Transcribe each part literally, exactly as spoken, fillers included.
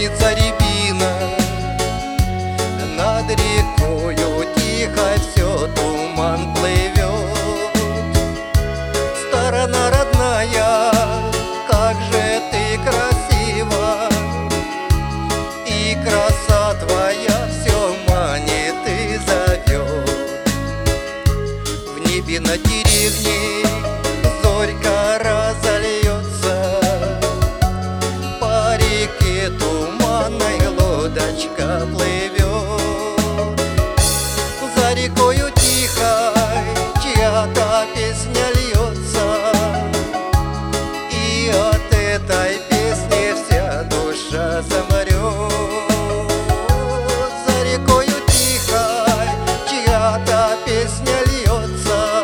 клонится рябина, над рекою тихо все туман плывет. Сторона родная, как же ты красива, и краса твоя все манит и зовет. В небе над деревней зорька разольется, по реке туманной лодочка плывет. За рекою тихой чья-то песня льется, и от этой песни вся душа замрет. За рекою тихой чья-то песня льется,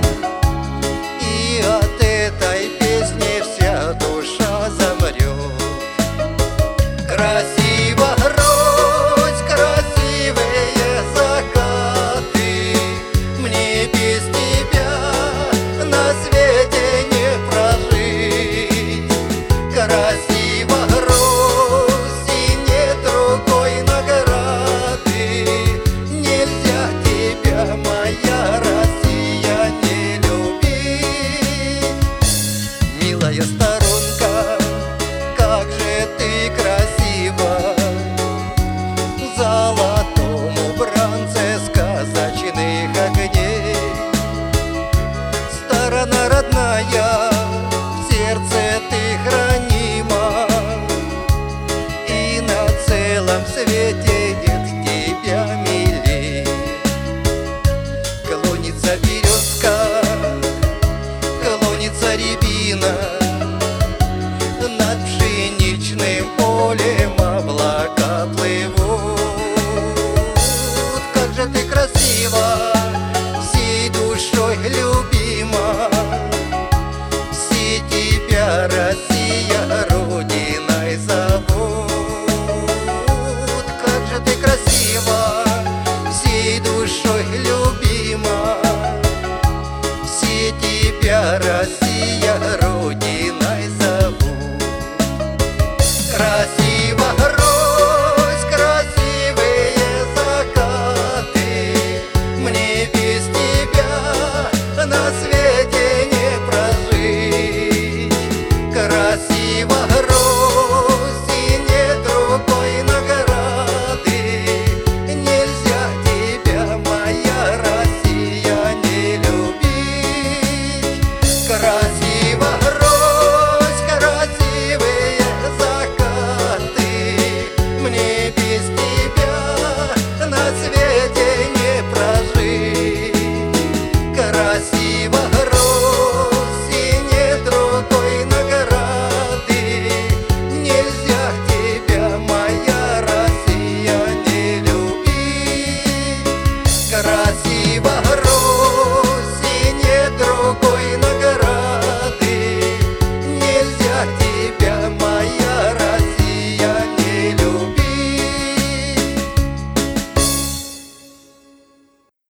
и от этой песни вся душа замрет. Красиво грозь, красивые закаты, мне без тебя на свете не прожить. Красиво грозь, и нет другой награды, нельзя тебя, моя Россия, не любить. Милая сторонка, как же ты красива, в золотом убранце сказочных огней. Сторона родная, в сердце ты хранима, и на целом свете нет тебя милей. Клонится березка, клонится рябина, над пшеничным полем облака плывут. Как же ты красива, всей душой любима, все тебя, Россия, родиной зовут. Как же ты красива, всей душой любима, все тебя, Россия, родиной зовут. Красиво